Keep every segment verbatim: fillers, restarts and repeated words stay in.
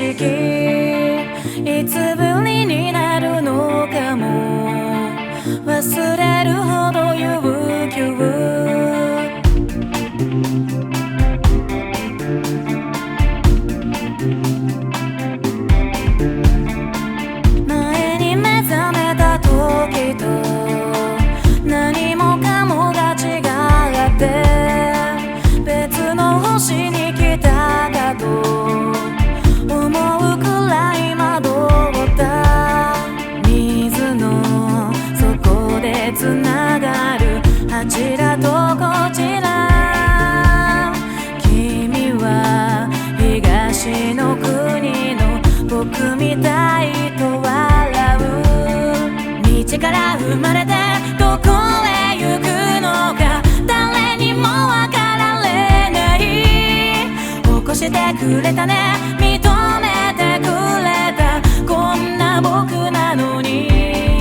識いつぶりになるのかも忘れるほど悠久つながるあちらとこちら君は東の国の僕みたいと笑う道から生まれてどこへ行くのか誰にもわかられない起こしてくれたね認めてくれたこんな僕なのに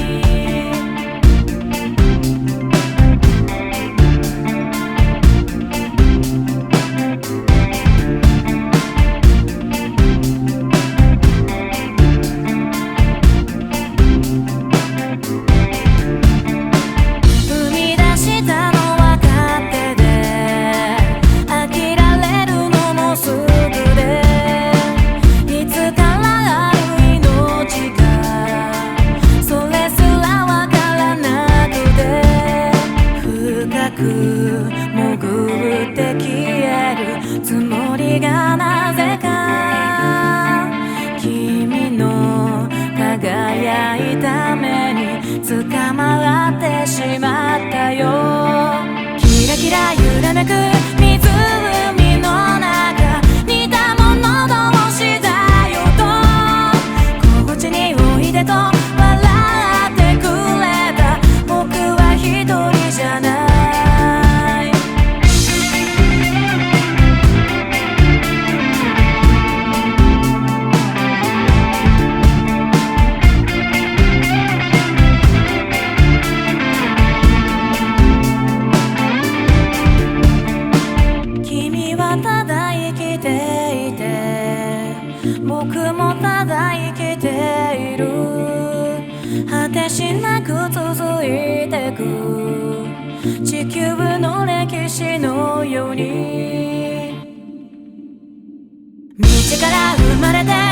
潜って消えるつもりがなぜか君の輝いた目に捕まってしまったよキラキラ揺らめく湖の中似たもの同士だよと心地においでと笑ってくれた僕は一人じゃない僕もただ生きている果てしなく続いてく地球の歴史のように道から生まれて